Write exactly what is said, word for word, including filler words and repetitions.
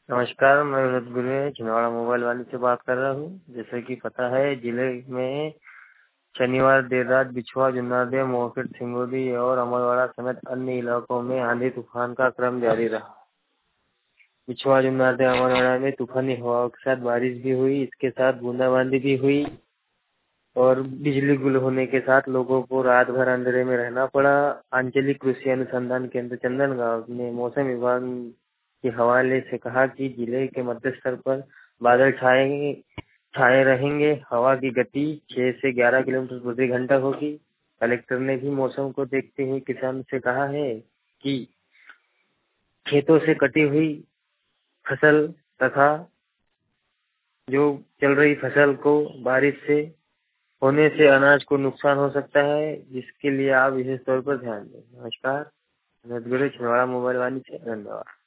नमस्कार, मैं विनोद गुरु छिंदवाड़ा मोबाइल वाले से बात कर रहा हूँ। जैसे कि पता है, जिले में शनिवार देर रात बिछुआ, जुन्नारदेव, मोहखेड़, सिंगोली और अमरवाड़ा समेत अन्य इलाकों में आंधी तूफान का क्रम जारी रहा। बिछुआ, जुन्नारदेव, अमरवाड़ा में तूफानी हवाओं के साथ बारिश भी हुई। इसके साथ बूंदाबांदी भी हुई और बिजली गुल होने के साथ लोगों को रात भर अंधेरे में रहना पड़ा। आंचलिक कृषि अनुसंधान केंद्र चंदनगांव ने मौसम विभाग के हवाले से कहा कि जिले के मध्य स्तर पर बादल छाए छाए रहेंगे। हवा की गति छह से ग्यारह किलोमीटर प्रति घंटा होगी। कलेक्टर ने भी मौसम को देखते हुए किसानों से कहा है कि खेतों से कटी हुई फसल तथा जो चल रही फसल को बारिश से होने से अनाज को नुकसान हो सकता है, जिसके लिए आप विशेष तौर पर ध्यान दें। नमस्कार, मैं छिंदवाड़ा मोबाइल वाली से धन्यवाद।